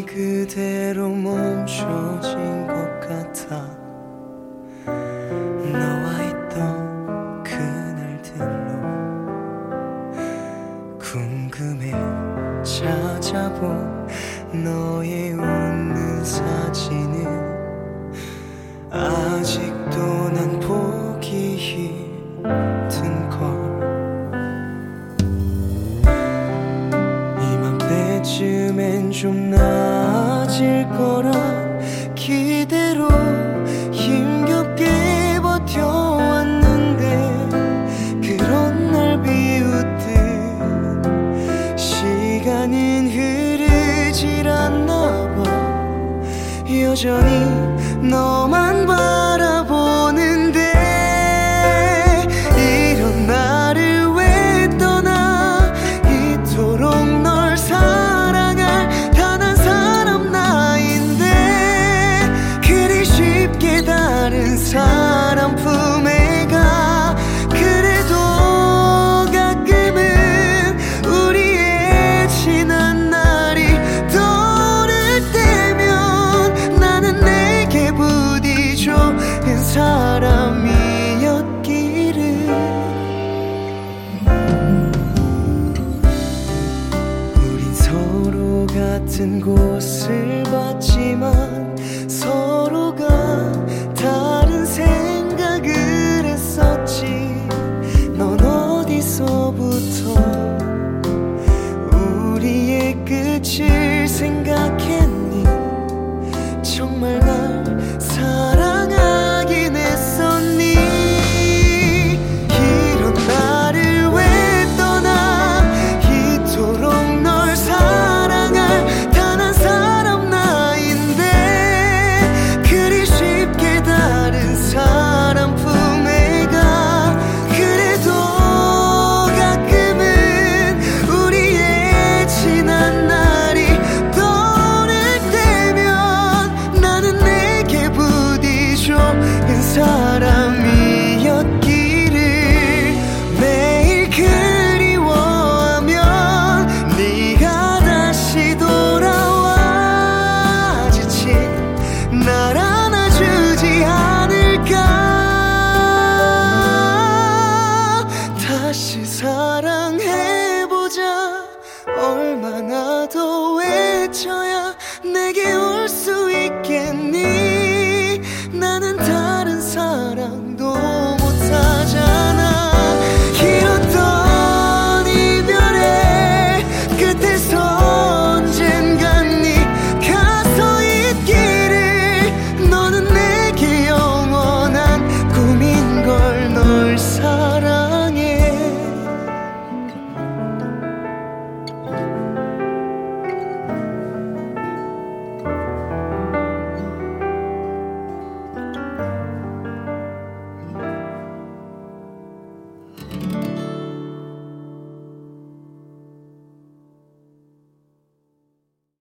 그대로 멈춰진 것 같아. 너와 있던 그날들로 궁금해 찾아본 너의 웃는 사진을 아직도 난 보기 힘든걸. 이맘때쯤엔 좀 나아질 거라 기대로 힘겹게 버텨왔는데 그런 날 비웃듯 시간은 흐르질 않나 봐. 여전히 너만 바라보는데 이런 나를 왜 떠나. 이토록 널 사랑할 단 한 사람 나인데 그리 쉽게 다른 사람 품에 가. 그래도 가끔은 우리의 지난 날이 떠오를 때면 나는 내게 부디 좋은 사람이었기를. 우린 서로 같은 곳을 봤지만 서로가 다른 생각을 했었지. 넌 어디서부터 우리의 끝을 생각했니. 정말 날 사랑하긴 했었니. 이런 나를 왜 떠나. 이토록 널 사랑할 단 한 사람 나인데 그리 쉽게 다른 사람 품에 가. 그래도 가끔은 우리의 지난 날이 떠오를 때면 나는 내게 부디 좋은 사람이었기를. 매일 그리워하면 네가 다시 돌아와 지친 날 안아주지 않을까. 다시 사랑해보자. 얼마나 더 외쳐야 내게